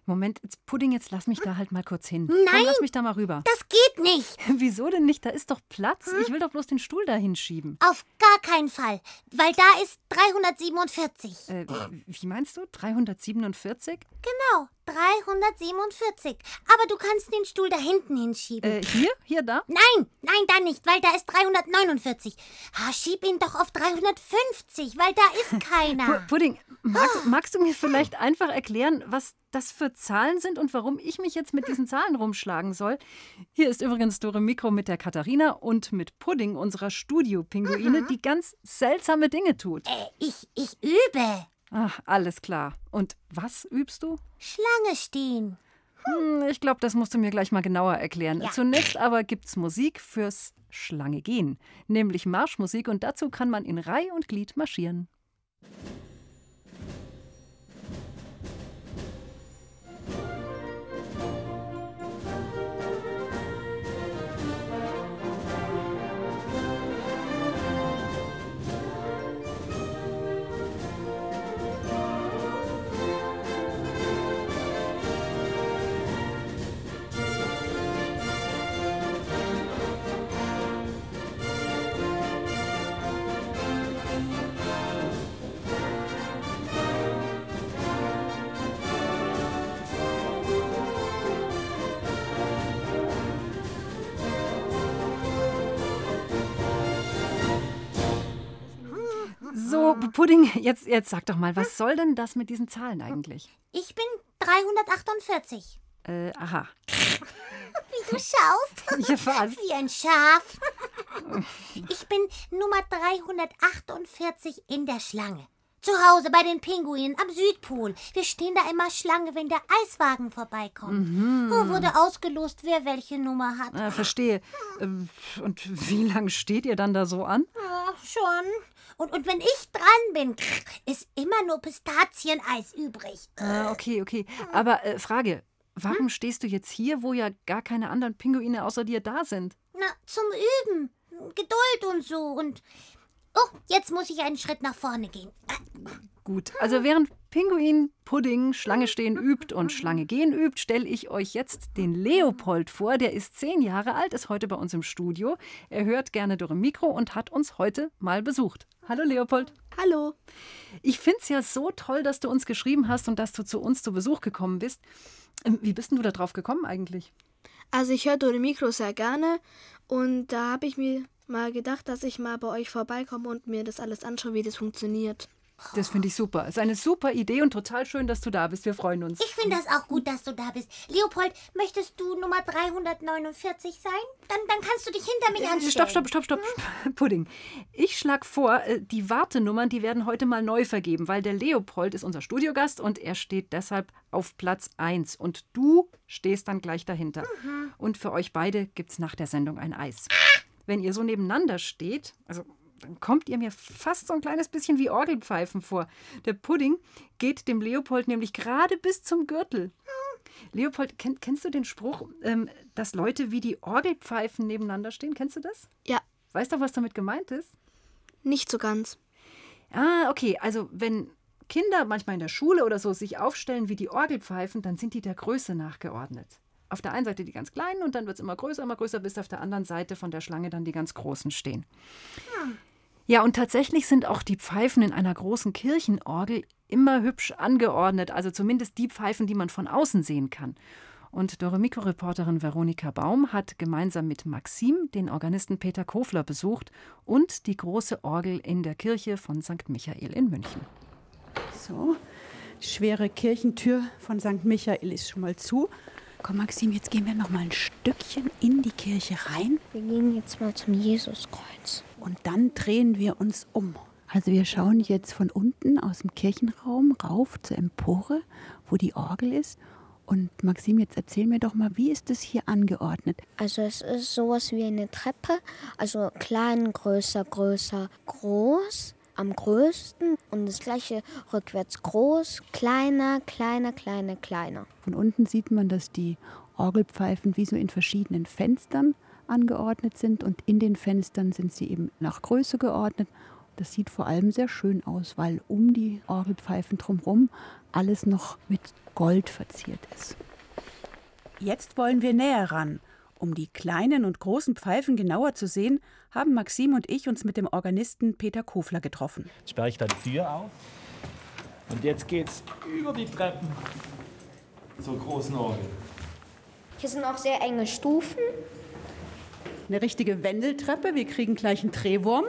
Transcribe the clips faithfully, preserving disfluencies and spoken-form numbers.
Moment, jetzt Pudding, jetzt lass mich da halt mal kurz hin. Nein! Komm, lass mich da mal rüber. Das geht nicht. Wieso denn nicht? Da ist doch Platz. Hm? Ich will doch bloß den Stuhl da hinschieben. Auf gar keinen Fall, weil da ist dreihundertsiebenundvierzig. Äh, wie meinst du? dreihundertsiebenundvierzig? Genau, dreihundertsiebenundvierzig. Aber du kannst den Stuhl da hinten hinschieben. Äh, hier? Hier, da? Nein, nein, da nicht, weil da ist dreihundertneunundvierzig. Ha, schieb ihn doch auf dreihundertfünfzig, weil da ist keiner. P- Pudding, magst, magst du mir vielleicht einfach erklären, was das für Zahlen sind und warum ich mich jetzt mit diesen Zahlen rumschlagen soll? Hier ist übrigens Dore Mikro mit der Katharina und mit Pudding, unserer Studio-Pinguine, mhm. die ganz seltsame Dinge tut. Äh, ich, ich übe. Ach, alles klar. Und was übst du? Schlange stehen. Hm, ich glaube, das musst du mir gleich mal genauer erklären. Ja. Zunächst aber gibt's Musik fürs Schlange gehen, nämlich Marschmusik, und dazu kann man in Reih und Glied marschieren. So, Pudding, jetzt, jetzt sag doch mal, was soll denn das mit diesen Zahlen eigentlich? Ich bin dreihundertachtundvierzig. Äh, aha. Wie du schaust. Ja, was? Wie ein Schaf. Ich bin Nummer dreihundertachtundvierzig in der Schlange. Zu Hause bei den Pinguinen am Südpol. Wir stehen da immer Schlange, wenn der Eiswagen vorbeikommt. Mhm. Oh, wurde ausgelost, wer welche Nummer hat. Ah, verstehe. Ähm, Und wie lange steht ihr dann da so an? Ja, schon. Und, und wenn ich dran bin, ist immer nur Pistazieneis übrig. Ah, okay, okay. Aber äh, Frage, warum hm? stehst du jetzt hier, wo ja gar keine anderen Pinguine außer dir da sind? Na, zum Üben. Geduld und so. Und oh, jetzt muss ich einen Schritt nach vorne gehen. Gut, also während Pinguin, Pudding, Schlange stehen übt und Schlange gehen übt, stelle ich euch jetzt den Leopold vor. Der ist zehn Jahre alt, ist heute bei uns im Studio. Er hört gerne Dore Mikro und hat uns heute mal besucht. Hallo Leopold. Hallo. Ich finde es ja so toll, dass du uns geschrieben hast und dass du zu uns zu Besuch gekommen bist. Wie bist denn du da drauf gekommen eigentlich? Also ich höre Dore Mikro sehr gerne und da habe ich mir mal gedacht, dass ich mal bei euch vorbeikomme und mir das alles anschaue, wie das funktioniert. Das finde ich super. Ist eine super Idee und total schön, dass du da bist. Wir freuen uns. Ich finde das auch gut, dass du da bist. Leopold, möchtest du Nummer dreihundertneunundvierzig sein? Dann, dann kannst du dich hinter mich anstellen. Stopp, stopp, stopp, stopp. Hm? Pudding. Ich schlage vor, die Wartenummern, die werden heute mal neu vergeben, weil der Leopold ist unser Studiogast und er steht deshalb auf Platz eins. Und du stehst dann gleich dahinter. Mhm. Und für euch beide gibt es nach der Sendung ein Eis. Wenn ihr so nebeneinander steht, also dann kommt ihr mir fast so ein kleines bisschen wie Orgelpfeifen vor. Der Pudding geht dem Leopold nämlich gerade bis zum Gürtel. Leopold, kenn, kennst du den Spruch, ähm, dass Leute wie die Orgelpfeifen nebeneinander stehen? Kennst du das? Ja. Weißt du, was damit gemeint ist? Nicht so ganz. Ah, okay. Also wenn Kinder manchmal in der Schule oder so sich aufstellen wie die Orgelpfeifen, dann sind die der Größe nachgeordnet. Auf der einen Seite die ganz Kleinen und dann wird es immer größer, immer größer, bis auf der anderen Seite von der Schlange dann die ganz Großen stehen. Hm. Ja, und tatsächlich sind auch die Pfeifen in einer großen Kirchenorgel immer hübsch angeordnet, also zumindest die Pfeifen, die man von außen sehen kann. Und Dore Mikro-Reporterin Veronika Baum hat gemeinsam mit Maxim den Organisten Peter Kofler besucht und die große Orgel in der Kirche von Sankt Michael in München. So, die schwere Kirchentür von Sankt Michael ist schon mal zu. Komm, Maxim, jetzt gehen wir noch mal ein Stückchen in die Kirche rein. Wir gehen jetzt mal zum Jesuskreuz. Und dann drehen wir uns um. Also wir schauen jetzt von unten aus dem Kirchenraum rauf zur Empore, wo die Orgel ist. Und Maxim, jetzt erzähl mir doch mal, wie ist das hier angeordnet? Also es ist sowas wie eine Treppe, also klein, größer, größer, groß. Am größten und das gleiche rückwärts groß, kleiner, kleiner, kleiner, kleiner. Von unten sieht man, dass die Orgelpfeifen wie so in verschiedenen Fenstern angeordnet sind und in den Fenstern sind sie eben nach Größe geordnet Das sieht vor allem sehr schön aus, weil um die Orgelpfeifen drumherum alles noch mit Gold verziert ist. Jetzt wollen wir näher ran. Um die kleinen und großen Pfeifen genauer zu sehen, haben Maxim und ich uns mit dem Organisten Peter Kofler getroffen. Jetzt sperre ich da die Tür auf und jetzt geht's über die Treppen zur großen Orgel. Hier sind auch sehr enge Stufen. Eine richtige Wendeltreppe, wir kriegen gleich einen Drehwurm.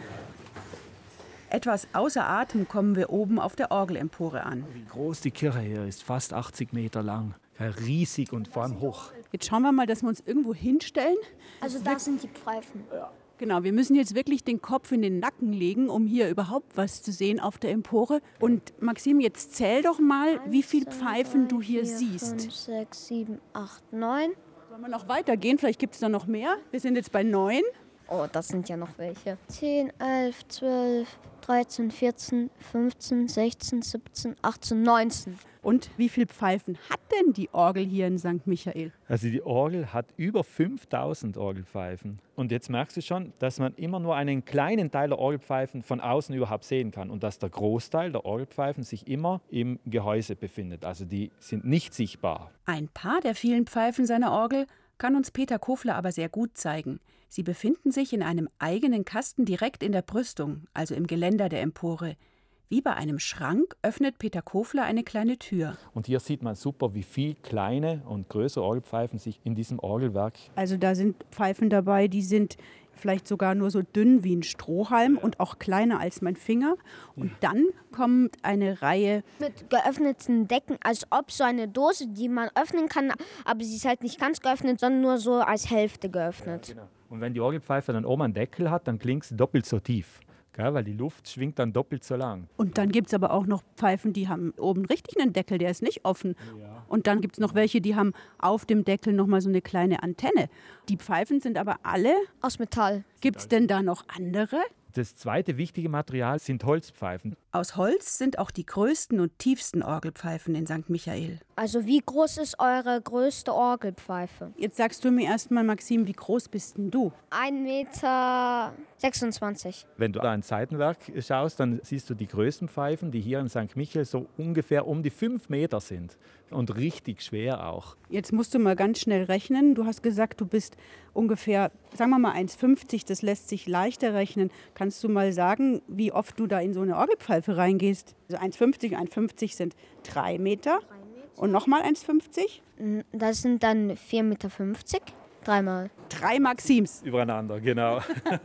Etwas außer Atem kommen wir oben auf der Orgelempore an. Wie groß die Kirche hier ist, fast achtzig Meter lang. Riesig und vor allem hoch. Jetzt schauen wir mal, dass wir uns irgendwo hinstellen. Also da sind die Pfeifen. Ja. Genau, wir müssen jetzt wirklich den Kopf in den Nacken legen, um hier überhaupt was zu sehen auf der Empore. Und Maxim, jetzt zähl doch mal, wie viele Pfeifen du hier siehst. fünf, sechs, sieben, acht, neun. Sollen wir noch weitergehen? Vielleicht gibt es da noch mehr. Wir sind jetzt bei neun. Oh, das sind ja noch welche. zehn, elf, zwölf, dreizehn, vierzehn, fünfzehn, sechzehn, siebzehn, achtzehn, neunzehn. Und wie viele Pfeifen hat denn die Orgel hier in Sankt Michael? Also die Orgel hat über fünftausend Orgelpfeifen. Und jetzt merkst du schon, dass man immer nur einen kleinen Teil der Orgelpfeifen von außen überhaupt sehen kann. Und dass der Großteil der Orgelpfeifen sich immer im Gehäuse befindet. Also die sind nicht sichtbar. Ein paar der vielen Pfeifen seiner Orgel kann uns Peter Kofler aber sehr gut zeigen. Sie befinden sich in einem eigenen Kasten direkt in der Brüstung, also im Geländer der Empore. Wie bei einem Schrank öffnet Peter Kofler eine kleine Tür. Und hier sieht man super, wie viele kleine und größere Orgelpfeifen sich in diesem Orgelwerk. Also da sind Pfeifen dabei, die sind vielleicht sogar nur so dünn wie ein Strohhalm und auch kleiner als mein Finger. Und dann kommt eine Reihe Mit geöffneten Decken, als ob so eine Dose, die man öffnen kann, aber sie ist halt nicht ganz geöffnet, sondern nur so als Hälfte geöffnet. Ja, genau. Und wenn die Orgelpfeife dann oben einen Deckel hat, dann klingt sie doppelt so tief. Gell, weil die Luft schwingt dann doppelt so lang. Und dann gibt es aber auch noch Pfeifen, die haben oben richtig einen Deckel, der ist nicht offen. Ja. Und dann gibt es noch welche, die haben auf dem Deckel noch mal so eine kleine Antenne. Die Pfeifen sind aber alle... Aus Metall. Gibt es denn da noch andere? Das zweite wichtige Material sind Holzpfeifen. Aus Holz sind auch die größten und tiefsten Orgelpfeifen in Sankt Michael. Also wie groß ist eure größte Orgelpfeife? Jetzt sagst du mir erstmal, Maxim, wie groß bist denn du? ein Meter sechsundzwanzig. Wenn du da ein Seitenwerk schaust, dann siehst du die größten Pfeifen, die hier in Sankt Michael so ungefähr um die fünf Meter sind. Und richtig schwer auch. Jetzt musst du mal ganz schnell rechnen. Du hast gesagt, du bist ungefähr, sagen wir mal eins Komma fünfzig, das lässt sich leichter rechnen. Kannst du mal sagen, wie oft du da in so eine Orgelpfeife reingehst? Also eins Komma fünfzig, eins Komma fünfzig sind drei Meter. Und nochmal eins Komma fünfzig? Das sind dann vier Meter fünfzig. Dreimal. Drei Maxims. Übereinander, genau.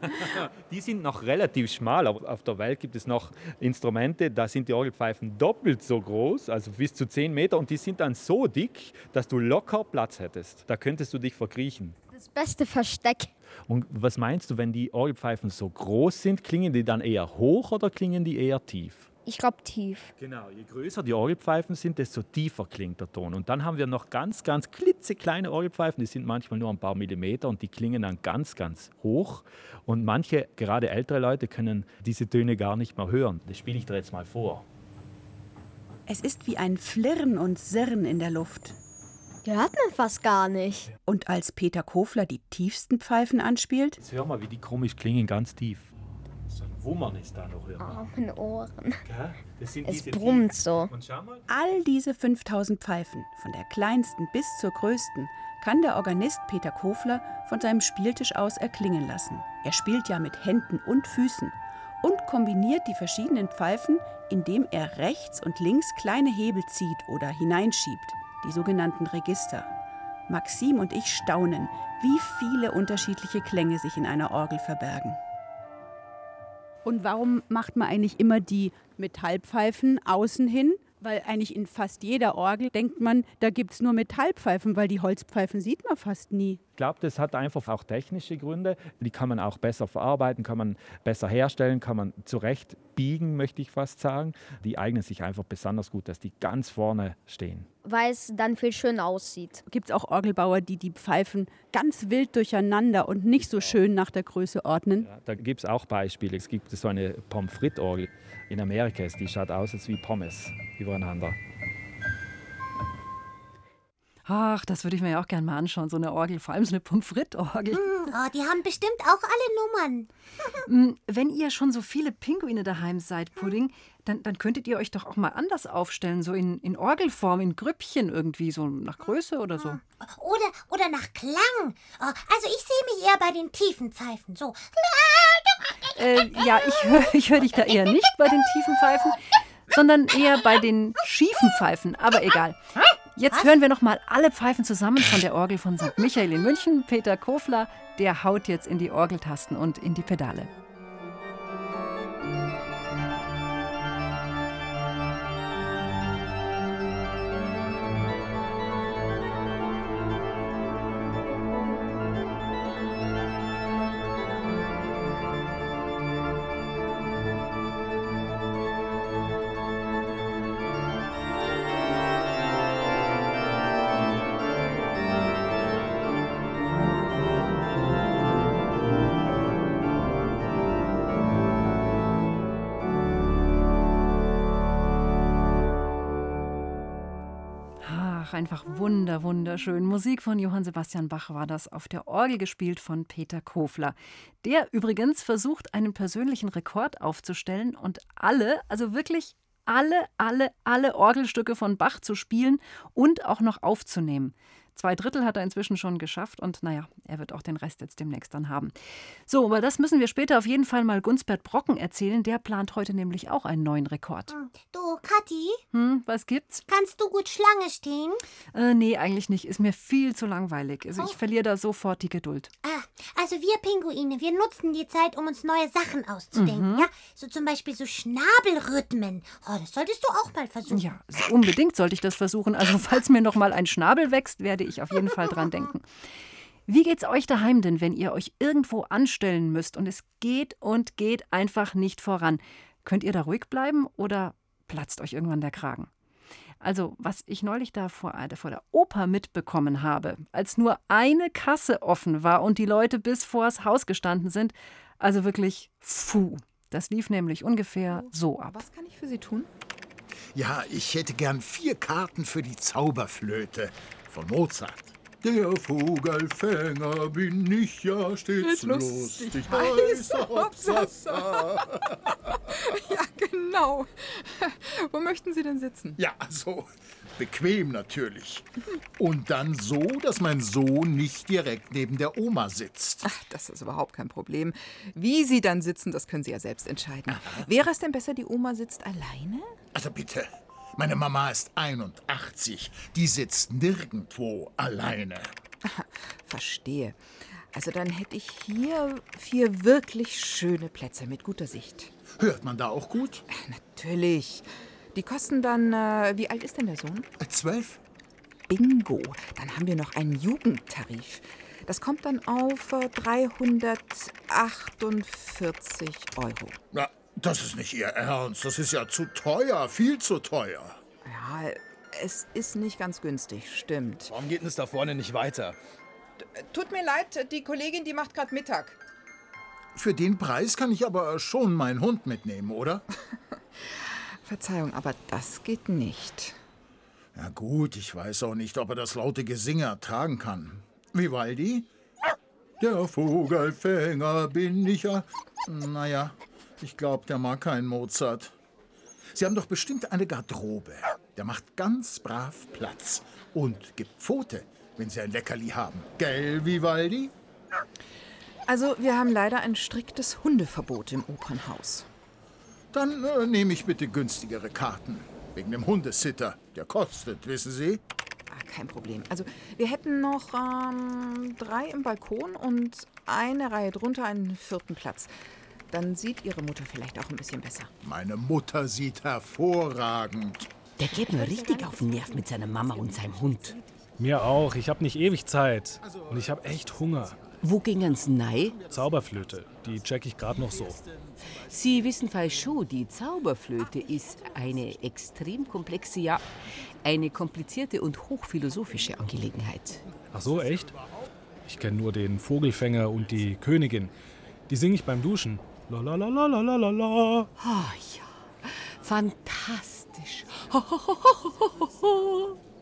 Die sind noch relativ schmal, aber auf der Welt gibt es noch Instrumente, da sind die Orgelpfeifen doppelt so groß, also bis zu zehn Meter, und die sind dann so dick, dass du locker Platz hättest. Da könntest du dich verkriechen. Das beste Versteck. Und was meinst du, wenn die Orgelpfeifen so groß sind, klingen die dann eher hoch oder klingen die eher tief? Ich glaube tief. Genau, je größer die Orgelpfeifen sind, desto tiefer klingt der Ton. Und dann haben wir noch ganz, ganz klitzekleine Orgelpfeifen, die sind manchmal nur ein paar Millimeter und die klingen dann ganz, ganz hoch. Und manche, gerade ältere Leute, können diese Töne gar nicht mehr hören. Das spiele ich dir jetzt mal vor. Es ist wie ein Flirren und Sirren in der Luft. Hört man fast gar nicht. Und als Peter Kofler die tiefsten Pfeifen anspielt, Jetzt hör mal, wie die komisch klingen, ganz tief. So ein Wummern ist da noch hörbar. Oh, meine Ohren. Gell? Das sind Es diese brummt tiefen. so. Und schau mal. all diese fünftausend Pfeifen, von der kleinsten bis zur größten, kann der Organist Peter Kofler von seinem Spieltisch aus erklingen lassen. Er spielt ja mit Händen und Füßen und kombiniert die verschiedenen Pfeifen, indem er rechts und links kleine Hebel zieht oder hineinschiebt, die sogenannten Register. Maxim und ich staunen, wie viele unterschiedliche Klänge sich in einer Orgel verbergen. Und warum macht man eigentlich immer die Metallpfeifen außen hin? Weil eigentlich in fast jeder Orgel denkt man, da gibt es nur Metallpfeifen, weil die Holzpfeifen sieht man fast nie. Ich glaube, das hat einfach auch technische Gründe. Die kann man auch besser verarbeiten, kann man besser herstellen, kann man zurecht biegen, möchte ich fast sagen. Die eignen sich einfach besonders gut, dass die ganz vorne stehen. Weil es dann viel schöner aussieht. Gibt es auch Orgelbauer, die die Pfeifen ganz wild durcheinander und nicht so schön nach der Größe ordnen? Ja, da gibt es auch Beispiele. Es gibt so eine Pommes frites-Orgel in Amerika, die schaut aus als wie Pommes übereinander. Ach, das würde ich mir ja auch gerne mal anschauen, so eine Orgel, vor allem so eine Pommes frites-Orgel. Hm, oh, die haben bestimmt auch alle Nummern. Mm, Wenn ihr schon so viele Pinguine daheim seid, Pudding, dann, dann könntet ihr euch doch auch mal anders aufstellen, so in, in Orgelform, in Grüppchen irgendwie, so nach Größe oder so. Oder, oder nach Klang. Oh, also ich sehe mich eher bei den tiefen Pfeifen. So. Äh, ja, ich höre ich hör dich da eher nicht bei den tiefen Pfeifen, sondern eher bei den schiefen Pfeifen. Aber egal. Jetzt hören wir noch mal alle Pfeifen zusammen von der Orgel von Sankt Michael in München. Peter Kofler, der haut jetzt in die Orgeltasten und in die Pedale. Ach, einfach wunder, wunderschön. Musik von Johann Sebastian Bach war das, auf der Orgel gespielt von Peter Kofler. Der übrigens versucht, einen persönlichen Rekord aufzustellen und alle, also wirklich alle, alle, alle Orgelstücke von Bach zu spielen und auch noch aufzunehmen. Zwei Drittel hat er inzwischen schon geschafft und naja, er wird auch den Rest jetzt demnächst dann haben. So, aber das müssen wir später auf jeden Fall mal Gunsbert Brocken erzählen. Der plant heute nämlich auch einen neuen Rekord. Du, Kathi, Hm, was gibt's? kannst du gut Schlange stehen? Äh, nee, eigentlich nicht. Ist mir viel zu langweilig. Also ich verliere da sofort die Geduld. Ah, also wir Pinguine, wir nutzen die Zeit, um uns neue Sachen auszudenken. Ja, so zum Beispiel so Schnabelrhythmen. Oh, das solltest du auch mal versuchen. Ja, also unbedingt sollte ich das versuchen. Also falls mir noch mal ein Schnabel wächst, werde ich auf jeden Fall dran denken. Wie geht's euch daheim denn, wenn ihr euch irgendwo anstellen müsst und es geht und geht einfach nicht voran? Könnt ihr da ruhig bleiben oder platzt euch irgendwann der Kragen? Also, was ich neulich da vor, vor der Oper mitbekommen habe, als nur eine Kasse offen war und die Leute bis vors Haus gestanden sind, also wirklich, puh. Das lief nämlich ungefähr so ab. Was kann ich für Sie tun? Ja, ich hätte gern vier Karten für die Zauberflöte von Mozart. Der Vogelfänger bin ich ja stets lustig, lustig heißer Hopsasa. Ja, genau. Wo möchten Sie denn sitzen? Ja, also bequem natürlich. Und dann so, dass mein Sohn nicht direkt neben der Oma sitzt. Ach, das ist überhaupt kein Problem. Wie Sie dann sitzen, das können Sie ja selbst entscheiden. Aha. Wäre es denn besser, die Oma sitzt alleine? Also bitte. Meine Mama ist einundachtzig. Die sitzt nirgendwo alleine. Aha, verstehe. Also dann hätte ich hier vier wirklich schöne Plätze mit guter Sicht. Hört man da auch gut? Natürlich. Die kosten dann, äh, wie alt ist denn der Sohn? Zwölf. Bingo. Dann haben wir noch einen Jugendtarif. Das kommt dann auf äh, dreihundertachtundvierzig Euro. Na, das ist nicht Ihr Ernst. Das ist ja zu teuer, viel zu teuer. Ja, es ist nicht ganz günstig, stimmt. Warum geht denn es da vorne nicht weiter? Tut mir leid, die Kollegin, die macht gerade Mittag. Für den Preis kann ich aber schon meinen Hund mitnehmen, oder? Verzeihung, aber das geht nicht. Ja gut, ich weiß auch nicht, ob er das laute Gesinge ertragen kann. Vivaldi? Der Vogelfänger bin ich ja... Naja... Ich glaube, der mag keinen Mozart. Sie haben doch bestimmt eine Garderobe. Der macht ganz brav Platz und gibt Pfote, wenn Sie ein Leckerli haben. Gell, Vivaldi? Also, wir haben leider ein striktes Hundeverbot im Opernhaus. Dann äh, nehme ich bitte günstigere Karten. Wegen dem Hundesitter. Der kostet, wissen Sie? Ah, kein Problem. Also, wir hätten noch ähm, drei im Balkon und eine Reihe drunter einen vierten Platz. Dann sieht Ihre Mutter vielleicht auch ein bisschen besser. Meine Mutter sieht hervorragend. Der geht mir richtig auf den Nerv mit seiner Mama und seinem Hund. Mir auch. Ich habe nicht ewig Zeit. Und ich habe echt Hunger. Wo gingen's nei? Zauberflöte. Die check ich gerade noch so. Sie wissen vielleicht schon, die Zauberflöte ist eine extrem komplexe, ja, eine komplizierte und hochphilosophische Angelegenheit. Ach so, echt? Ich kenne nur den Vogelfänger und die Königin. Die singe ich beim Duschen. La la la la la la la la. Ah ja, fantastisch.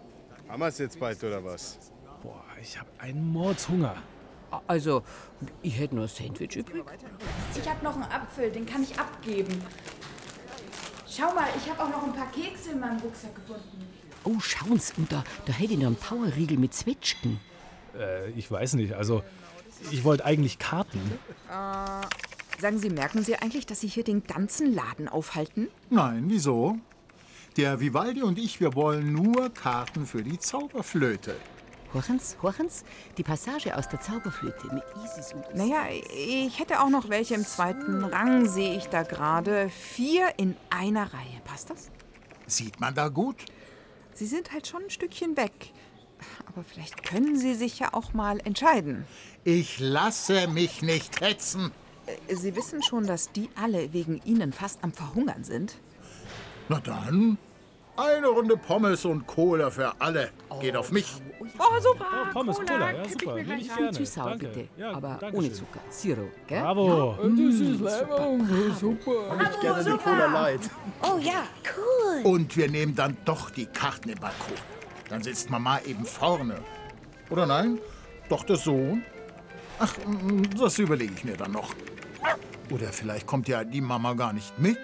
Haben wir es jetzt bald, oder was? Boah, ich habe einen Mordshunger. Also, ich hätte nur ein Sandwich übrig. Ich habe noch einen Apfel, den kann ich abgeben. Schau mal, ich habe auch noch ein paar Kekse in meinem Rucksack gefunden. Oh, schauen's, und da, da hätte ich noch einen Powerriegel mit Zwetschgen. Äh, ich weiß nicht, also ich wollte eigentlich Karten. Äh, sagen Sie, merken Sie eigentlich, dass Sie hier den ganzen Laden aufhalten? Nein, wieso? Der Vivaldi und ich, wir wollen nur Karten für die Zauberflöte. Horchens, horchens, die Passage aus der Zauberflöte mit Isis und... Naja, ich hätte auch noch welche im zweiten Rang, sehe ich da gerade. Vier in einer Reihe. Passt das? Sieht man da gut? Sie sind halt schon ein Stückchen weg. Aber vielleicht können Sie sich ja auch mal entscheiden. Ich lasse mich nicht hetzen. Sie wissen schon, dass die alle wegen Ihnen fast am Verhungern sind? Na dann, eine Runde Pommes und Cola für alle. Geht auf mich. Oh, super. Oh, Pommes, Cola, Cola, ja, kipp ich super. mir Nehme gleich ich rein. gerne. Süß-sauer Danke. bitte, Ja, aber danke ohne schön. Zucker. Zero, gell? Bravo. Ja. Mm, super. Super. Ich gerne die Cola Light. Oh ja, cool. Und wir nehmen dann doch die Karten im Balkon. Dann sitzt Mama eben vorne. Oder nein? Doch der Sohn? Ach, das überlege ich mir dann noch. Oder vielleicht kommt ja die Mama gar nicht mit.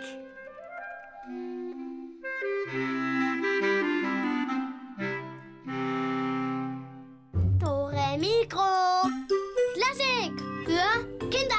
Dore Mikro. Klassik für Kinder.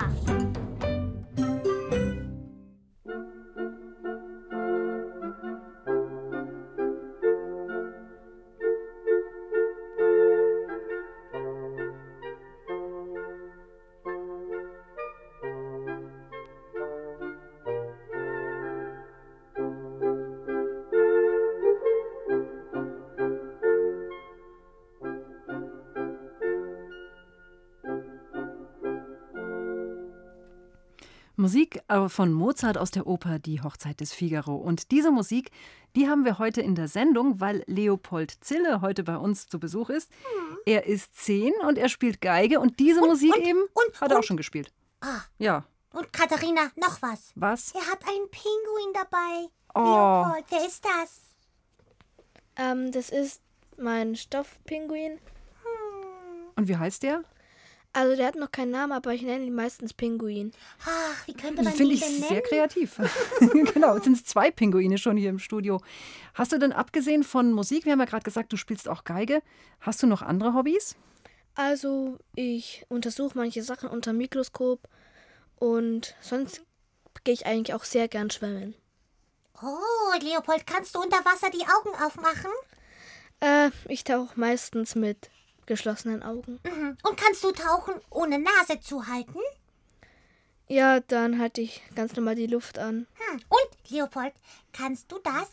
Musik von Mozart aus der Oper Die Hochzeit des Figaro. Und diese Musik, die haben wir heute in der Sendung, weil Leopold Zille heute bei uns zu Besuch ist. Hm. Er ist zehn und er spielt Geige und diese und, Musik und, eben und, hat er und, auch schon gespielt. Ah. Ja. Und Katharina, noch was. Was? Er hat einen Pinguin dabei. Oh. Leopold, wer ist das? Ähm, das ist mein Stoffpinguin. Und wie heißt der? Also der hat noch keinen Namen, aber ich nenne ihn meistens Pinguin. Ach, wie könnte man Finde ihn ich denn nennen? sehr kreativ. Genau, jetzt sind es zwei Pinguine schon hier im Studio. Hast du denn abgesehen von Musik, wir haben ja gerade gesagt, du spielst auch Geige, hast du noch andere Hobbys? Also ich untersuche manche Sachen unter Mikroskop und sonst gehe ich eigentlich auch sehr gern schwimmen. Oh, Leopold, kannst du unter Wasser die Augen aufmachen? Äh, ich tauche meistens mit geschlossenen Augen. Mhm. Und kannst du tauchen, ohne Nase zu halten? Ja, dann halte ich ganz normal die Luft an. Hm. Und, Leopold, kannst du das?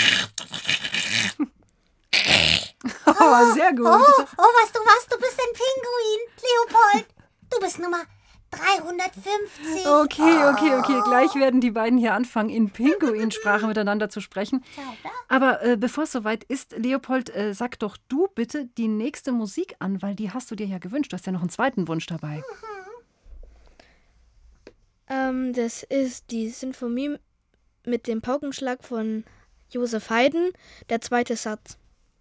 Oh, sehr gut. Oh, oh, was du was, du bist ein Pinguin, Leopold. Du bist Nummer dreihundertfünfzig. Okay, okay, okay. Gleich werden die beiden hier anfangen, in Pinguinsprache miteinander zu sprechen. Aber äh, bevor es soweit ist, Leopold, äh, sag doch du bitte die nächste Musik an, weil die hast du dir ja gewünscht. Du hast ja noch einen zweiten Wunsch dabei. Mhm. Ähm, das ist die Sinfonie mit dem Paukenschlag von Josef Haydn, der zweite Satz.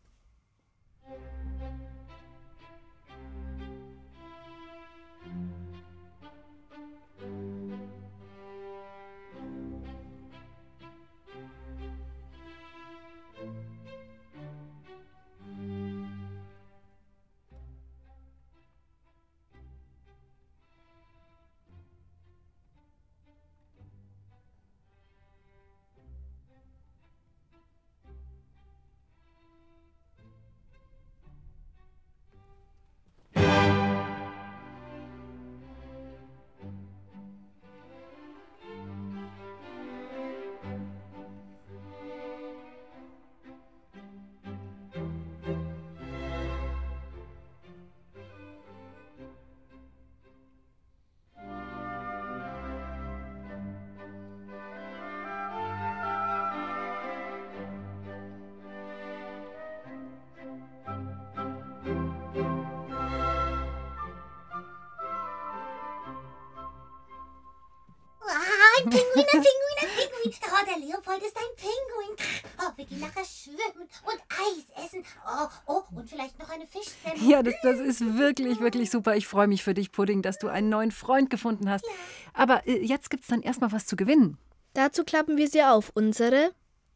Ein Pinguin, ein Pinguin, ein Pinguin. Oh, der Leopold ist ein Pinguin. Oh, wir gehen nachher schwimmen und Eis essen. Oh, Oh, oh, und vielleicht noch eine Fischsemmel. Ja, das, das ist wirklich, wirklich super. Ich freue mich für dich, Pudding, dass du einen neuen Freund gefunden hast. Aber äh, jetzt gibt es dann erstmal was zu gewinnen. Dazu klappen wir sie auf. Unsere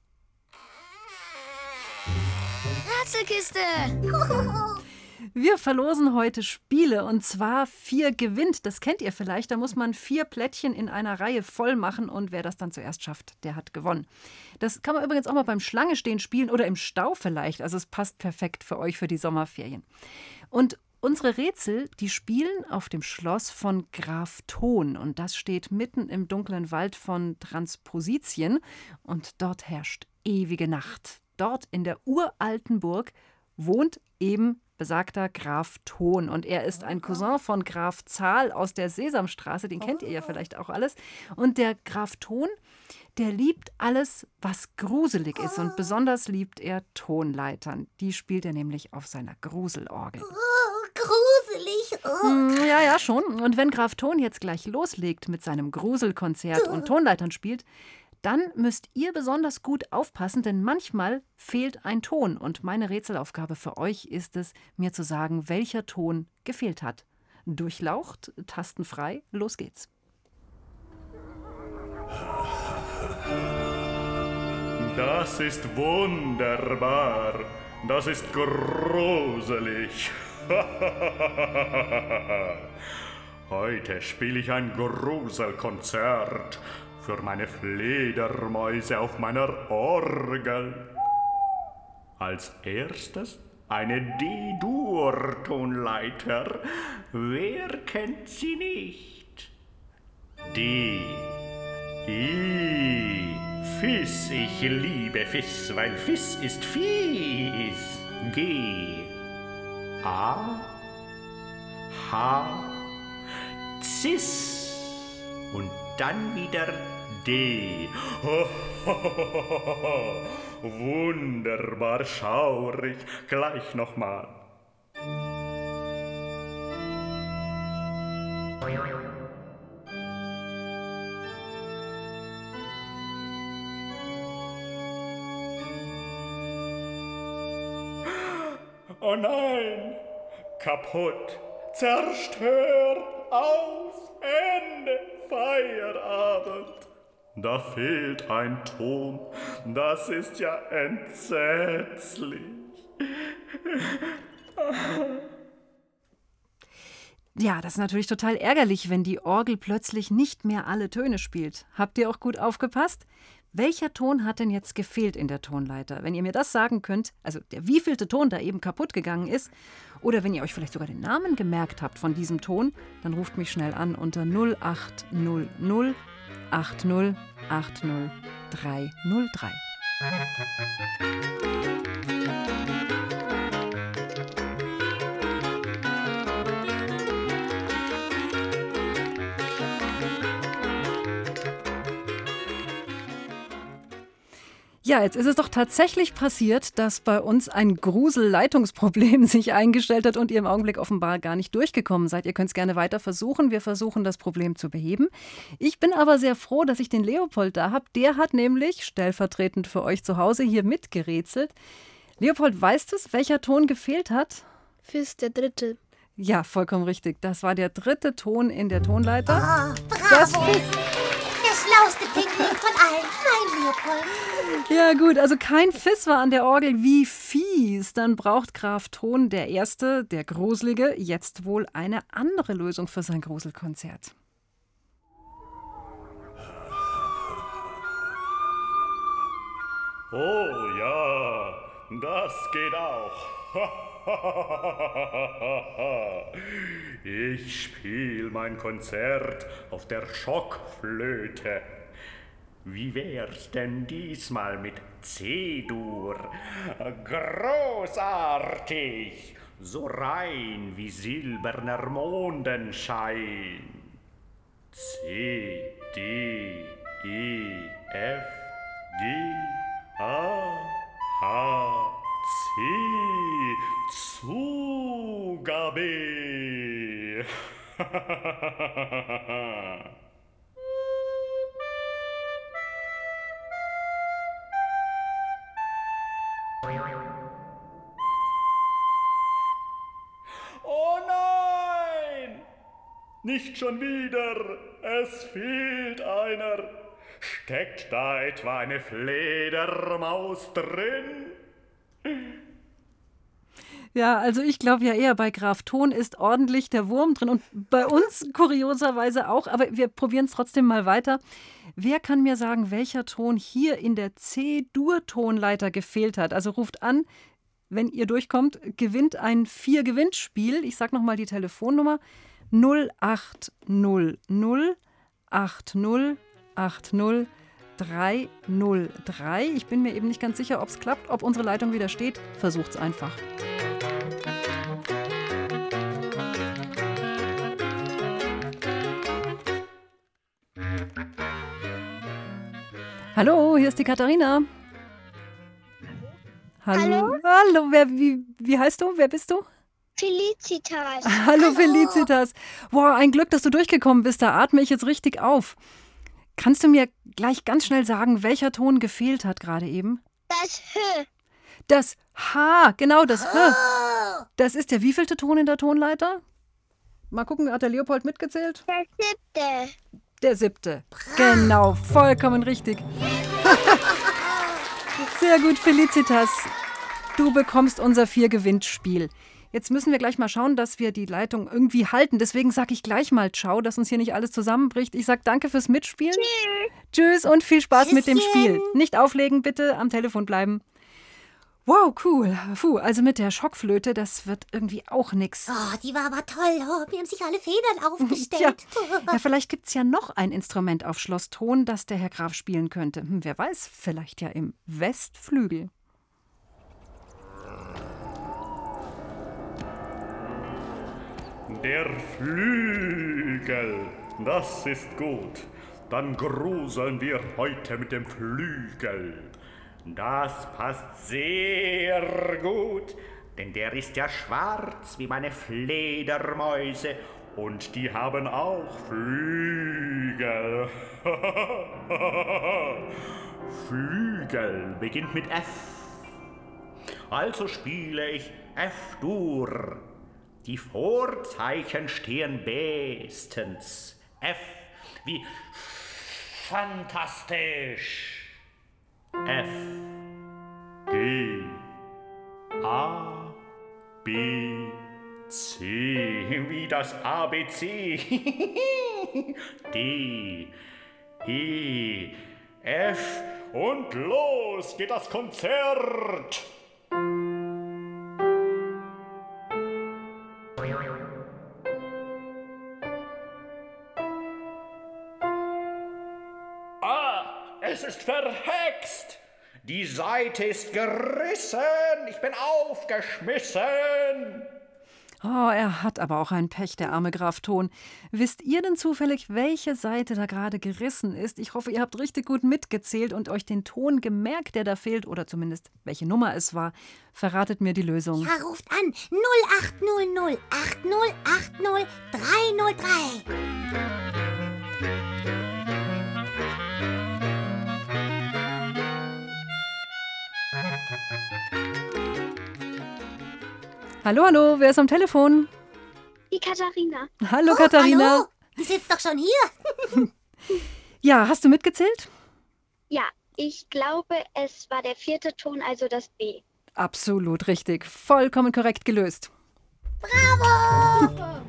Rätselkiste. Wir verlosen heute Spiele und zwar vier gewinnt. Das kennt ihr vielleicht. Da muss man vier Plättchen in einer Reihe voll machen und wer das dann zuerst schafft, der hat gewonnen. Das kann man übrigens auch mal beim Schlange stehen spielen oder im Stau vielleicht. Also es passt perfekt für euch für die Sommerferien. Und unsere Rätsel, die spielen auf dem Schloss von Graf Thon und das steht mitten im dunklen Wald von Transpositien und dort herrscht ewige Nacht. Dort in der uralten Burg wohnt eben besagter Graf Thon und er ist ein Cousin von Graf Zahl aus der Sesamstraße, den kennt ihr ja vielleicht auch alles. Und der Graf Thon, der liebt alles, was gruselig ist und besonders liebt er Tonleitern. Die spielt er nämlich auf seiner Gruselorgel. Oh, gruselig. Oh. Hm, ja, ja, schon. Und wenn Graf Thon jetzt gleich loslegt mit seinem Gruselkonzert und Tonleitern spielt, dann müsst ihr besonders gut aufpassen, denn manchmal fehlt ein Ton. Und meine Rätselaufgabe für euch ist es, mir zu sagen, welcher Ton gefehlt hat. Durchlaucht, tastenfrei, los geht's. Das ist wunderbar. Das ist gruselig. Heute spiele ich ein Gruselkonzert für meine Fledermäuse auf meiner Orgel. Als erstes eine D-Dur-Tonleiter. Wer kennt sie nicht? D, I, Fiss, ich liebe Fiss, weil Fiss ist fies. G, A, H, Cis und dann wieder D. Wunderbar schaurig. Gleich nochmal. Oh nein! Kaputt, zerstört, aus, Ende, Feierabend. Da fehlt ein Ton, das ist ja entsetzlich. Ja, das ist natürlich total ärgerlich, wenn die Orgel plötzlich nicht mehr alle Töne spielt. Habt ihr auch gut aufgepasst? Welcher Ton hat denn jetzt gefehlt in der Tonleiter? Wenn ihr mir das sagen könnt, also der wievielte Ton da eben kaputt gegangen ist, oder wenn ihr euch vielleicht sogar den Namen gemerkt habt von diesem Ton, dann ruft mich schnell an unter null acht null null acht null acht null drei null drei. Ja, jetzt ist es doch tatsächlich passiert, dass bei uns ein Gruselleitungsproblem sich eingestellt hat und ihr im Augenblick offenbar gar nicht durchgekommen seid. Ihr könnt es gerne weiter versuchen. Wir versuchen, das Problem zu beheben. Ich bin aber sehr froh, dass ich den Leopold da habe. Der hat nämlich stellvertretend für euch zu Hause hier mitgerätselt. Leopold, weißt du, welcher Ton gefehlt hat? Fiss, der dritte. Ja, vollkommen richtig. Das war der dritte Ton in der Tonleiter. Ah, bravo. Das Fiss. Der schlauste Pinguin von allen. Nein, Leopold. Ja gut, also kein Fiss war an der Orgel. Wie fies. Dann braucht Graf Thon, der Erste, der Gruselige, jetzt wohl eine andere Lösung für sein Gruselkonzert. Oh ja, das geht auch. Ich spiel mein Konzert auf der Schockflöte. Wie wär's denn diesmal mit C-Dur? Großartig, so rein wie silberner Mondenschein. C, D, E, F, G, A, H, C, Zugabe. Nicht schon wieder, es fehlt einer. Steckt da etwa eine Fledermaus drin? Ja, also ich glaube ja eher, bei Graf Ton ist ordentlich der Wurm drin und bei uns kurioserweise auch, aber wir probieren es trotzdem mal weiter. Wer kann mir sagen, welcher Ton hier in der C-Dur-Tonleiter gefehlt hat? Also ruft an, wenn ihr durchkommt, gewinnt ein Vier-Gewinnt-Spiel. Ich sage nochmal die Telefonnummer null acht null null acht null acht null drei null drei. Ich bin mir eben nicht ganz sicher, ob es klappt, ob unsere Leitung wieder steht. Versucht's einfach. Hallo, hier ist die Katharina. Hallo. Hallo, Hallo wer, wie, wie heißt du? Wer bist du? Felicitas. Hallo, Hallo Felicitas. Boah, ein Glück, dass du durchgekommen bist. Da atme ich jetzt richtig auf. Kannst du mir gleich ganz schnell sagen, welcher Ton gefehlt hat gerade eben? Das H. Das H, genau, das H. Das ist der wievielte Ton in der Tonleiter? Mal gucken, hat der Leopold mitgezählt? Der siebte. Der siebte. Genau, vollkommen richtig. Sehr gut, Felicitas. Du bekommst unser Vier-Gewinnt-Spiel. Jetzt müssen wir gleich mal schauen, dass wir die Leitung irgendwie halten. Deswegen sage ich gleich mal ciao, dass uns hier nicht alles zusammenbricht. Ich sage danke fürs Mitspielen. Tschüss. Tschüss und viel Spaß Tschüsschen. Mit dem Spiel. Nicht auflegen, bitte am Telefon bleiben. Wow, cool. Puh, also mit der Schockflöte, das wird irgendwie auch nix. Oh, die war aber toll. Oh, mir haben sich alle Federn aufgestellt. ja. ja, vielleicht gibt es ja noch ein Instrument auf Schloss Thon, das der Herr Graf spielen könnte. Hm, wer weiß, vielleicht ja im Westflügel. Der Flügel, das ist gut. Dann gruseln wir heute mit dem Flügel. Das passt sehr gut, denn der ist ja schwarz wie meine Fledermäuse und die haben auch Flügel. Flügel beginnt mit F. Also spiele ich F-Dur. Die Vorzeichen stehen bestens. F wie fantastisch. F, G, A, B, C, wie das A B C. D, E, F und los geht das Konzert. Es ist verhext! Die Saite ist gerissen! Ich bin aufgeschmissen! Oh, er hat aber auch ein Pech, der arme Graf Thon. Wisst ihr denn zufällig, welche Seite da gerade gerissen ist? Ich hoffe, ihr habt richtig gut mitgezählt und euch den Ton gemerkt, der da fehlt, oder zumindest welche Nummer es war. Verratet mir die Lösung. Ja, ruft an null acht null null acht null acht null drei null drei. Hallo, hallo, wer ist am Telefon? Die Katharina. Hallo, oh, Katharina. Hallo, die sitzt doch schon hier. Ja, hast du mitgezählt? Ja, ich glaube, es war der vierte Ton, also das B. Absolut richtig. Vollkommen korrekt gelöst. Bravo!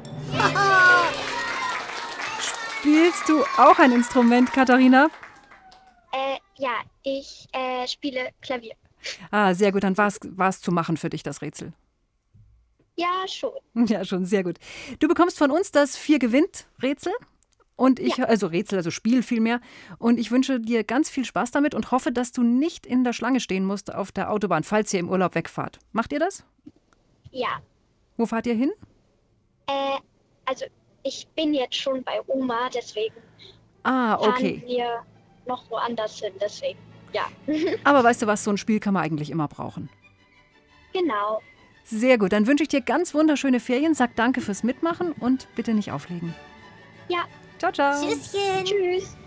Spielst du auch ein Instrument, Katharina? Äh, ja, ich äh, spiele Klavier. Ah, sehr gut. Dann war es zu machen für dich, das Rätsel. Ja, schon. Ja, schon, sehr gut. Du bekommst von uns das Vier-Gewinnt-Rätsel. Und ich, ja. also Rätsel, also Spiel vielmehr. Und ich wünsche dir ganz viel Spaß damit und hoffe, dass du nicht in der Schlange stehen musst auf der Autobahn, falls ihr im Urlaub wegfahrt. Macht ihr das? Ja. Wo fahrt ihr hin? Äh, also ich bin jetzt schon bei Oma, deswegen ah, okay. fahren wir noch woanders hin, deswegen, ja. Aber weißt du was, so ein Spiel kann man eigentlich immer brauchen. Genau. Sehr gut, dann wünsche ich dir ganz wunderschöne Ferien. Sag danke fürs Mitmachen und bitte nicht auflegen. Ja. Ciao, ciao. Tschüsschen. Tschüss.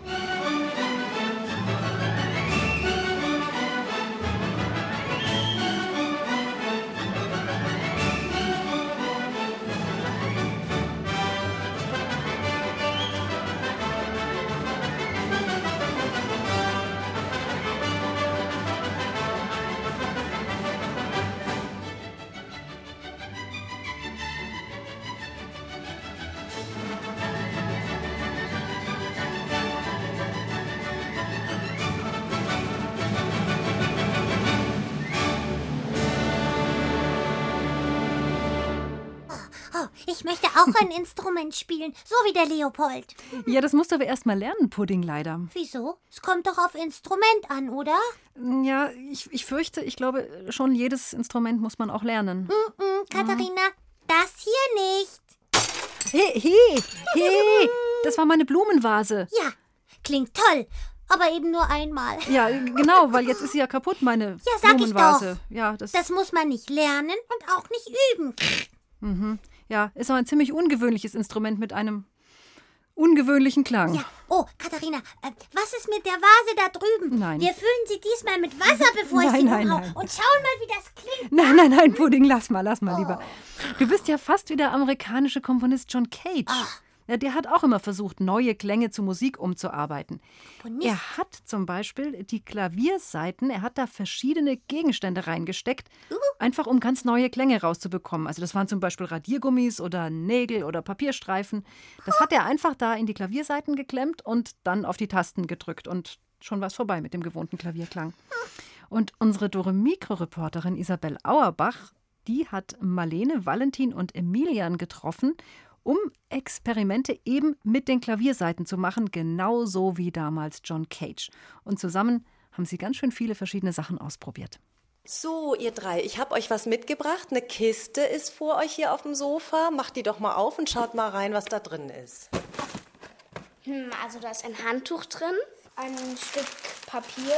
Oh, ich möchte auch ein Instrument spielen, so wie der Leopold. Ja, das musst du aber erst mal lernen, Pudding, leider. Wieso? Es kommt doch auf Instrument an, oder? Ja, ich, ich fürchte, ich glaube, schon jedes Instrument muss man auch lernen. Mm-mm, Katharina, mhm. das hier nicht. Hey, hey, hey, das war meine Blumenvase. Ja, klingt toll, aber eben nur einmal. Ja, genau, weil jetzt ist sie ja kaputt, meine ja, sag Blumenvase. Ich doch. Ja, das, das muss man nicht lernen und auch nicht üben. Mhm. Ja, ist auch ein ziemlich ungewöhnliches Instrument mit einem ungewöhnlichen Klang. Ja. Oh, Katharina, äh, was ist mit der Vase da drüben? Nein. Wir füllen sie diesmal mit Wasser, bevor nein, ich sie nein, umhau. nein. Und schauen mal, wie das klingt. Nein, nein, nein, Pudding, lass mal, lass mal oh. lieber. Du bist ja fast wie der amerikanische Komponist John Cage. Ach. Ja, der hat auch immer versucht, neue Klänge zu Musik umzuarbeiten. Komponist. Er hat zum Beispiel die Klaviersaiten, er hat da verschiedene Gegenstände reingesteckt, uh. einfach um ganz neue Klänge rauszubekommen. Also das waren zum Beispiel Radiergummis oder Nägel oder Papierstreifen. Das hat er einfach da in die Klaviersaiten geklemmt und dann auf die Tasten gedrückt. Und schon war es vorbei mit dem gewohnten Klavierklang. Und unsere Dore-Mikro-Reporterin Isabel Auerbach, die hat Marlene, Valentin und Emilian getroffen, um Experimente eben mit den Klaviersaiten zu machen, genauso wie damals John Cage. Und zusammen haben sie ganz schön viele verschiedene Sachen ausprobiert. So, ihr drei, ich habe euch was mitgebracht. Eine Kiste ist vor euch hier auf dem Sofa. Macht die doch mal auf und schaut mal rein, was da drin ist. Hm, also da ist ein Handtuch drin, ein Stück Papier,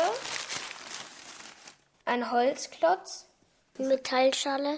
ein Holzklotz, eine Metallschale,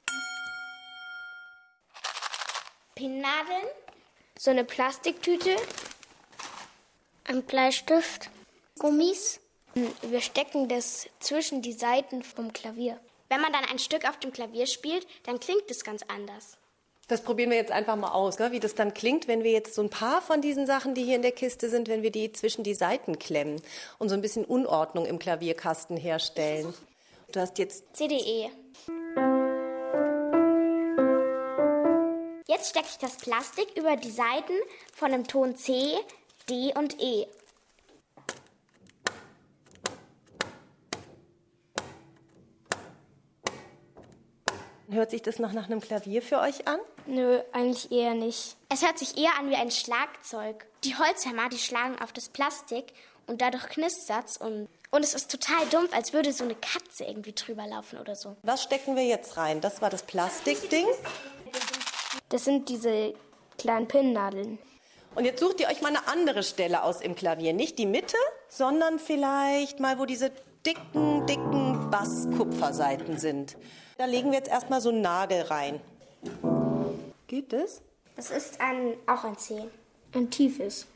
Pinnadeln, so eine Plastiktüte, ein Bleistift, Gummis. Wir stecken das zwischen die Saiten vom Klavier. Wenn man dann ein Stück auf dem Klavier spielt, dann klingt es ganz anders. Das probieren wir jetzt einfach mal aus, wie das dann klingt, wenn wir jetzt so ein paar von diesen Sachen, die hier in der Kiste sind, wenn wir die zwischen die Saiten klemmen und so ein bisschen Unordnung im Klavierkasten herstellen. Du hast jetzt C D E. Jetzt stecke ich das Plastik über die Saiten von dem Ton C, D und E. Hört sich das noch nach einem Klavier für euch an? Nö, eigentlich eher nicht. Es hört sich eher an wie ein Schlagzeug. Die Holzhämmer, die schlagen auf das Plastik und dadurch knistert's und, und es ist total dumpf, als würde so eine Katze irgendwie drüber laufen oder so. Was stecken wir jetzt rein? Das war das Plastikding. Das sind diese kleinen Pinnnadeln. Und jetzt sucht ihr euch mal eine andere Stelle aus im Klavier. Nicht die Mitte, sondern vielleicht mal, wo diese dicken, dicken Basskupfersaiten sind. Da legen wir jetzt erstmal so einen Nagel rein. Geht das? Das ist ein, auch ein C. Ein tiefes.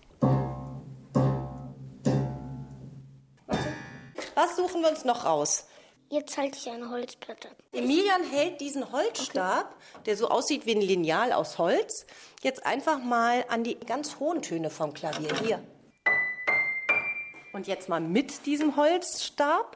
Was suchen wir uns noch raus? Jetzt halte ich eine Holzplatte. Emilian hält diesen Holzstab, okay, der so aussieht wie ein Lineal aus Holz, jetzt einfach mal an die ganz hohen Töne vom Klavier. Hier. Und jetzt mal mit diesem Holzstab.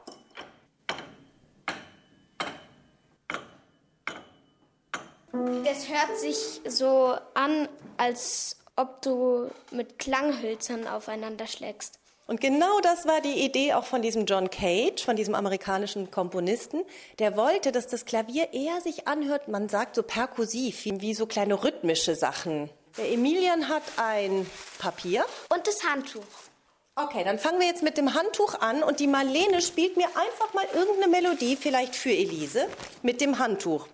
Das hört sich so an, als ob du mit Klanghölzern aufeinander schlägst. Und genau das war die Idee auch von diesem John Cage, von diesem amerikanischen Komponisten. Der wollte, dass das Klavier eher sich anhört, man sagt so perkussiv, wie so kleine rhythmische Sachen. Der Emilian hat ein Papier. Und das Handtuch. Okay, dann fangen wir jetzt mit dem Handtuch an und die Marlene spielt mir einfach mal irgendeine Melodie, vielleicht für Elise, mit dem Handtuch.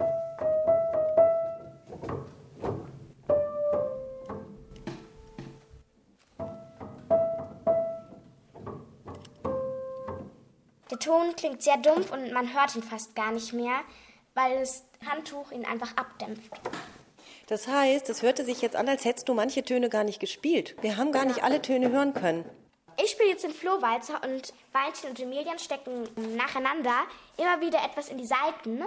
Der Ton klingt sehr dumpf und man hört ihn fast gar nicht mehr, weil das Handtuch ihn einfach abdämpft. Das heißt, es hörte sich jetzt an, als hättest du manche Töne gar nicht gespielt. Wir haben gar nicht alle Töne hören können. Ich spiele jetzt den Flohwalzer und Valentin und Emilian stecken nacheinander immer wieder etwas in die Saiten.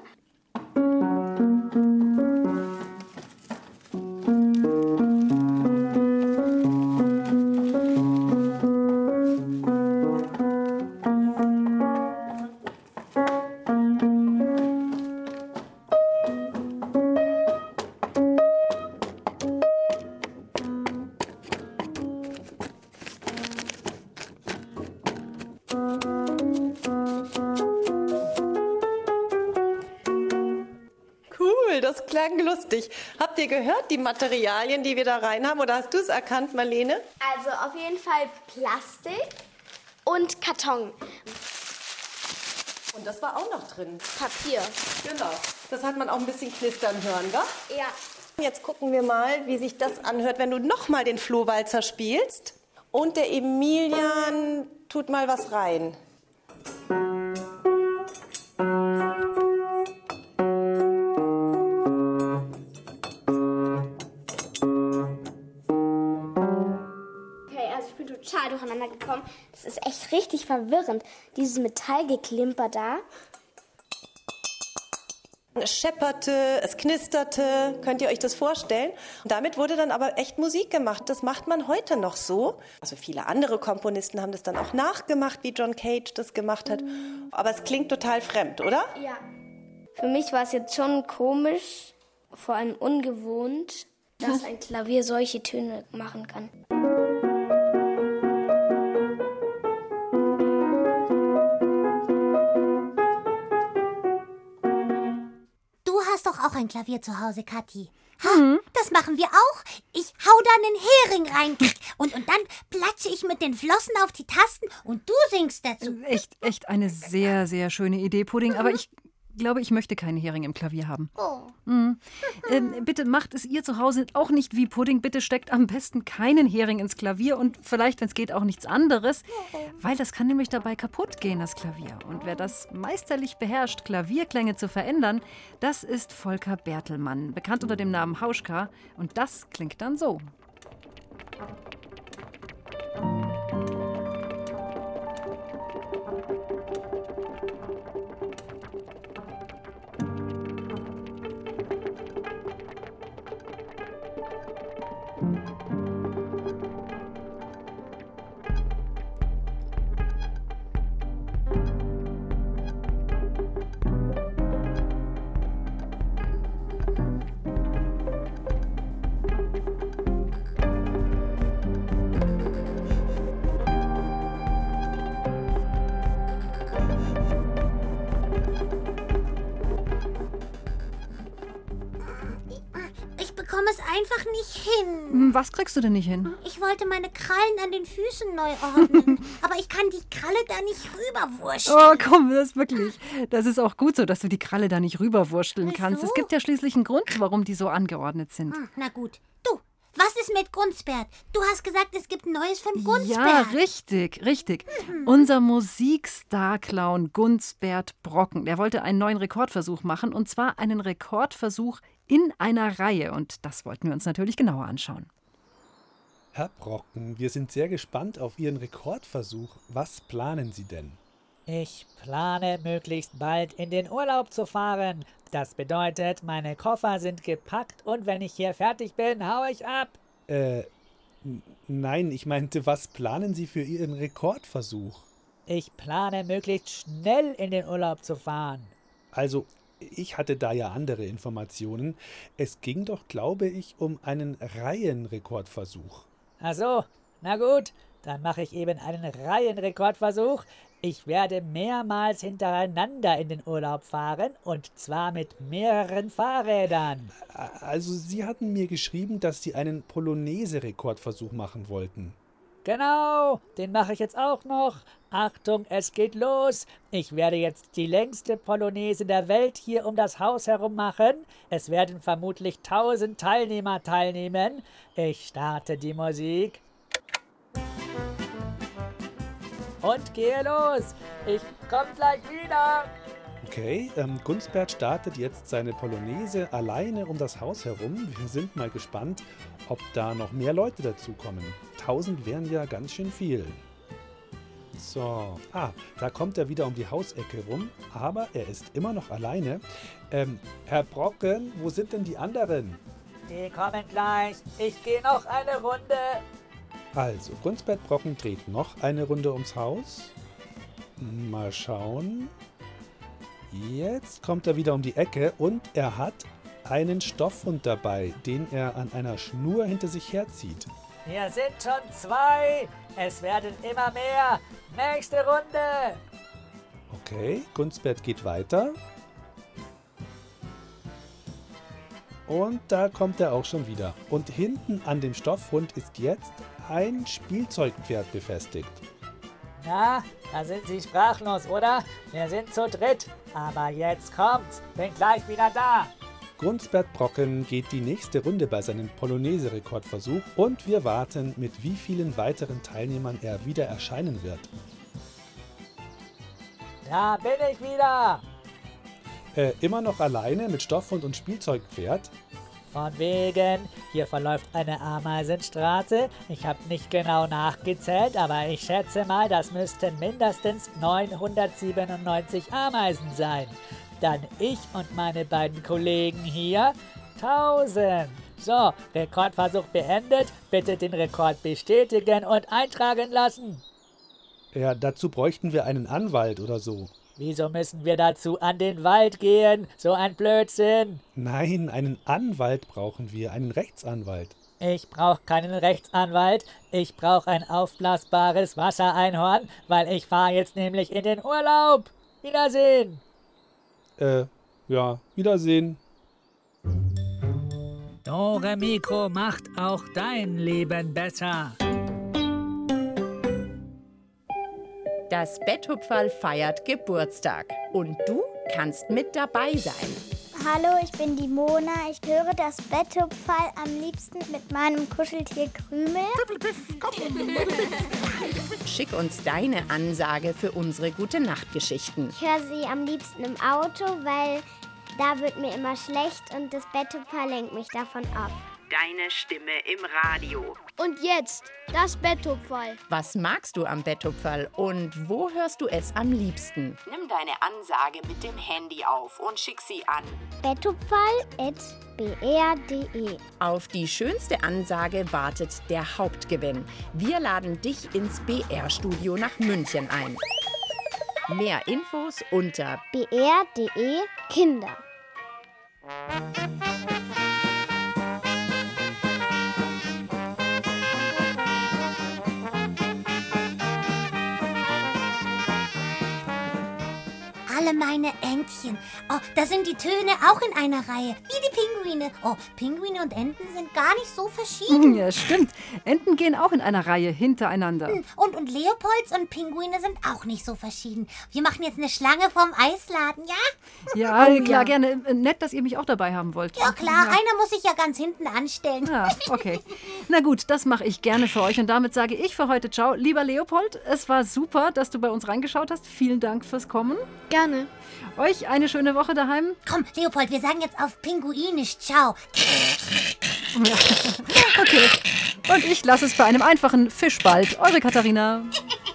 cool, das klang lustig. Habt ihr gehört, die Materialien, die wir da rein haben? Oder hast du es erkannt, Marlene? Also auf jeden Fall Plastik und Karton. Und das war auch noch drin. Papier. Genau. Das hat man auch ein bisschen knistern hören, wa? Ja. Jetzt gucken wir mal, wie sich das anhört, wenn du nochmal den Flohwalzer spielst. Und der Emilian tut mal was rein. Total durcheinander gekommen. Das ist echt richtig verwirrend. Dieses Metallgeklimper da. Es schepperte, es knisterte. Könnt ihr euch das vorstellen? Und damit wurde dann aber echt Musik gemacht. Das macht man heute noch so. Also viele andere Komponisten haben das dann auch nachgemacht, wie John Cage das gemacht hat. Aber es klingt total fremd, oder? Ja. Für mich war es jetzt schon komisch, vor allem ungewohnt, dass ein Klavier solche Töne machen kann. Auch ein Klavier zu Hause, Kathi. Ha, mhm. Das machen wir auch. Ich hau da einen Hering rein und, und dann platsche ich mit den Flossen auf die Tasten und du singst dazu. Echt, echt eine sehr, sehr schöne Idee, Pudding. Mhm. Aber ich glaube, ich möchte keinen Hering im Klavier haben. Oh. Mhm. Ähm, bitte macht es ihr zu Hause auch nicht wie Pudding. Bitte steckt am besten keinen Hering ins Klavier und vielleicht, wenn es geht, auch nichts anderes. Weil das kann nämlich dabei kaputt gehen, das Klavier. Und wer das meisterlich beherrscht, Klavierklänge zu verändern, das ist Volker Bertelmann, bekannt unter dem Namen Hauschka. Und das klingt dann so. Einfach nicht hin. Was kriegst du denn nicht hin? Ich wollte meine Krallen an den Füßen neu ordnen, aber ich kann die Kralle da nicht rüberwurschteln. Oh, komm, das ist wirklich. Das ist auch gut so, dass du die Kralle da nicht rüberwurschteln Wieso? kannst. Es gibt ja schließlich einen Grund, warum die so angeordnet sind. Hm, na gut. Du, was ist mit Gunsbert? Du hast gesagt, es gibt Neues von Gunsbert. Ja, richtig, richtig. Mhm. Unser Musikstar-Clown Gunsbert Brocken, der wollte einen neuen Rekordversuch machen, und zwar einen Rekordversuch in einer Reihe. Und das wollten wir uns natürlich genauer anschauen. Herr Brocken, wir sind sehr gespannt auf Ihren Rekordversuch. Was planen Sie denn? Ich plane, möglichst bald in den Urlaub zu fahren. Das bedeutet, meine Koffer sind gepackt und wenn ich hier fertig bin, hau ich ab. Äh, nein, ich meinte, was planen Sie für Ihren Rekordversuch? Ich plane, möglichst schnell in den Urlaub zu fahren. Also, ich hatte da ja andere Informationen. Es ging doch, glaube ich, um einen Reihenrekordversuch. Ach so, na gut, dann mache ich eben einen Reihenrekordversuch. Ich werde mehrmals hintereinander in den Urlaub fahren und zwar mit mehreren Fahrrädern. Also Sie hatten mir geschrieben, dass Sie einen Polonaise-Rekordversuch machen wollten. Genau, den mache ich jetzt auch noch. Achtung, es geht los. Ich werde jetzt die längste Polonaise der Welt hier um das Haus herum machen. Es werden vermutlich tausend Teilnehmer teilnehmen. Ich starte die Musik. Und gehe los. Ich komme gleich wieder. Okay, ähm, Gunsbert startet jetzt seine Polonaise alleine um das Haus herum. Wir sind mal gespannt, ob da noch mehr Leute dazukommen. Tausend wären ja ganz schön viel. So, ah, da kommt er wieder um die Hausecke rum, aber er ist immer noch alleine. Ähm, Herr Brocken, wo sind denn die anderen? Die kommen gleich. Ich gehe noch eine Runde. Also, Gunsbert Brocken dreht noch eine Runde ums Haus. Mal schauen. Jetzt kommt er wieder um die Ecke und er hat einen Stoffhund dabei, den er an einer Schnur hinter sich herzieht. Hier sind schon zwei. Es werden immer mehr. Nächste Runde. Okay, Gunsbert geht weiter. Und da kommt er auch schon wieder. Und hinten an dem Stoffhund ist jetzt ein Spielzeugpferd befestigt. Na, da sind Sie sprachlos, oder? Wir sind zu dritt. Aber jetzt kommt's. Bin gleich wieder da. Grunsbert Brocken geht die nächste Runde bei seinem Polonaise-Rekordversuch und wir warten, mit wie vielen weiteren Teilnehmern er wieder erscheinen wird. Da bin ich wieder. Äh, immer noch alleine mit Stoffhund und Spielzeugpferd? Von wegen, hier verläuft eine Ameisenstraße. Ich habe nicht genau nachgezählt, aber ich schätze mal, das müssten mindestens neunhundertsiebenundneunzig Ameisen sein. Dann ich und meine beiden Kollegen hier, tausend. So, Rekordversuch beendet. Bitte den Rekord bestätigen und eintragen lassen. Ja, dazu bräuchten wir einen Anwalt oder so. Wieso müssen wir dazu an den Wald gehen? So ein Blödsinn. Nein, einen Anwalt brauchen wir, einen Rechtsanwalt. Ich brauche keinen Rechtsanwalt. Ich brauche ein aufblasbares Wassereinhorn, weil ich fahre jetzt nämlich in den Urlaub. Wiedersehen. Äh, ja, Wiedersehen. Dore Mikro macht auch dein Leben besser. Das Betthupferl feiert Geburtstag und du kannst mit dabei sein. Hallo, ich bin die Mona. Ich höre das Betthupferl am liebsten mit meinem Kuscheltier Krümel. Schick uns deine Ansage für unsere Gute-Nacht-Geschichten. Ich höre sie am liebsten im Auto, weil da wird mir immer schlecht und das Betthupferl lenkt mich davon ab. Deine Stimme im Radio. Und jetzt das Betthupferl. Was magst du am Betthupferl und wo hörst du es am liebsten? Nimm deine Ansage mit dem Handy auf und schick sie an betthupferl at b r punkt d e. Auf die schönste Ansage wartet der Hauptgewinn. Wir laden dich ins B R-Studio nach München ein. Mehr Infos unter b r punkt d e Kinder. Alle meine Entchen. Oh, da sind die Töne auch in einer Reihe. Wie die Pinguine. Oh, Pinguine und Enten sind gar nicht so verschieden. Ja, stimmt. Enten gehen auch in einer Reihe hintereinander. Und, und Leopolds und Pinguine sind auch nicht so verschieden. Wir machen jetzt eine Schlange vom Eisladen, ja? Ja, Oh, klar, ja. gerne. Nett, dass ihr mich auch dabei haben wollt. Ja, klar. Einer muss sich ja ganz hinten anstellen. Ja, okay. Na gut, das mache ich gerne für euch. Und damit sage ich für heute ciao. Lieber Leopold, es war super, dass du bei uns reingeschaut hast. Vielen Dank fürs Kommen. Gerne. Euch eine schöne Woche daheim. Komm, Leopold, wir sagen jetzt auf Pinguinisch ciao. Ja. Okay. Und ich lasse es bei einem einfachen Fischball. Eure Katharina.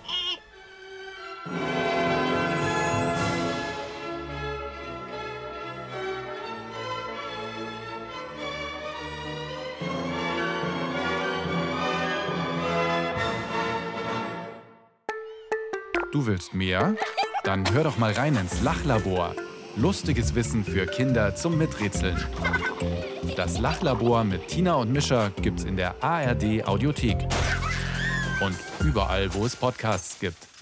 Du willst mehr? Dann hör doch mal rein ins Lachlabor. Lustiges Wissen für Kinder zum Miträtseln. Das Lachlabor mit Tina und Mischa gibt's in der A R D Audiothek. Und überall, wo es Podcasts gibt.